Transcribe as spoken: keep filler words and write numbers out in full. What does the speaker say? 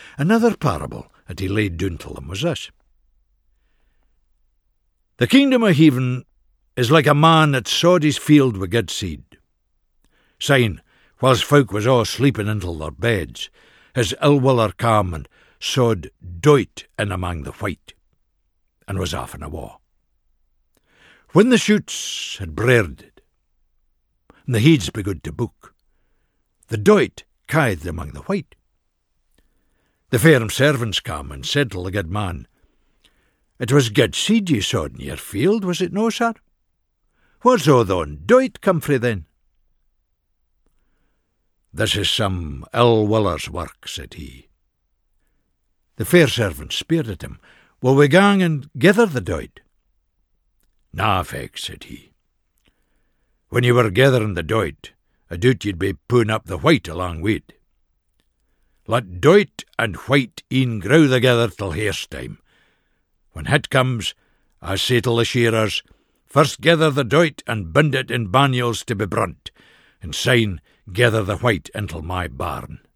Another parable that he laid down to them was this. The kingdom of heaven is like a man that sowed his field with good seed. Syne, whilst folk was all sleeping into their beds, his ill-willer came and sowed doit in among the wheat, and was off in a war. When the shoots had breared, and the heeds begun to book, the doit kithed among the wheat. The farm servants came and said to the good man, It was good seed ye sowed in your field, was it no, sir? Where's all thon doit come frae then? This is some ill-willer's work, said he. The fair servant speered at him, Will we gang and gather the doit? Na, feck, said he. When ye were gathering the doit, I doubt ye'd be pulling up the wheat along with. Let doit and wheat e'en grow together till harvest time. When het comes, I say to the shearers, First gather the doit and bind it in banyals to be brunt, and syne gather the wheat intil my barn.